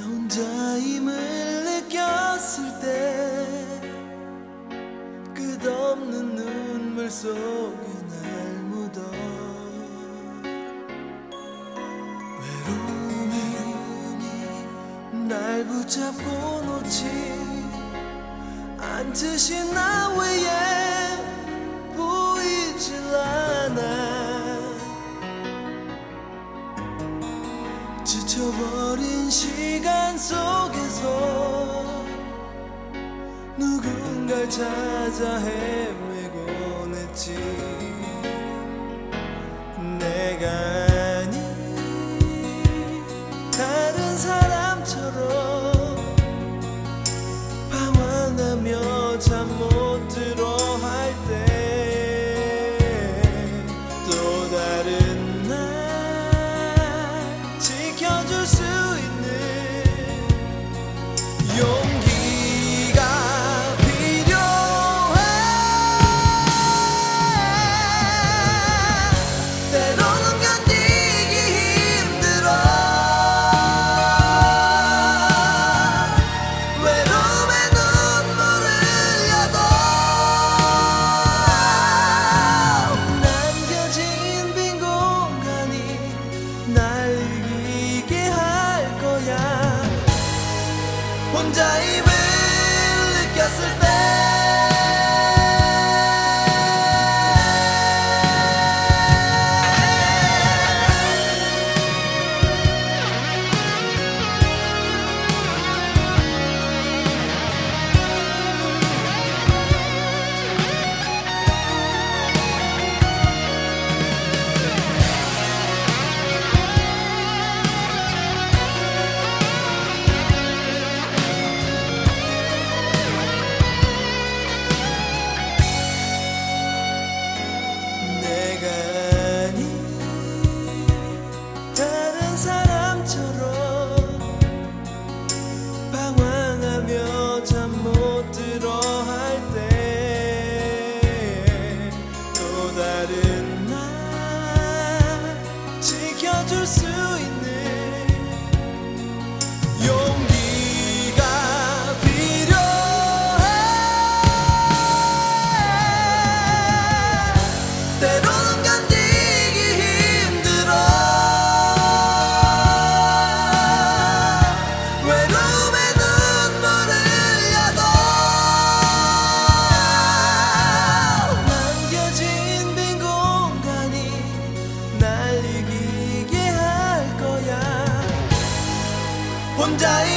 혼자임을 느꼈을 때 끝없는 눈물 속에 날 묻어 외로움이 날 붙잡고 놓지 않듯이 나 외에 보이질 않아 지쳐버린 시간 속에서 누군가를 찾아 헤매곤 했지 내가 아닌 다른 사람처럼 방황하며 잠 못 들어 할 때 또 다른 날 지켜줄 수 있는 용기가 필요해 때로는 견디기 힘들어 외로움에 눈물을 흘려도 남겨진 빈 공간이 날 이기게 할 거야 혼자임을 느꼈을 때 내가 아닌 다른 사람처럼 방황하며 잠 못 들어 할 때 또 다른 날 지켜줄 수 있는 용기가 필요해 때로는 견디기 힘들어 외로움에 눈물을 흘려도 남겨진 빈 공간이 날 이기게 할 거야 혼자의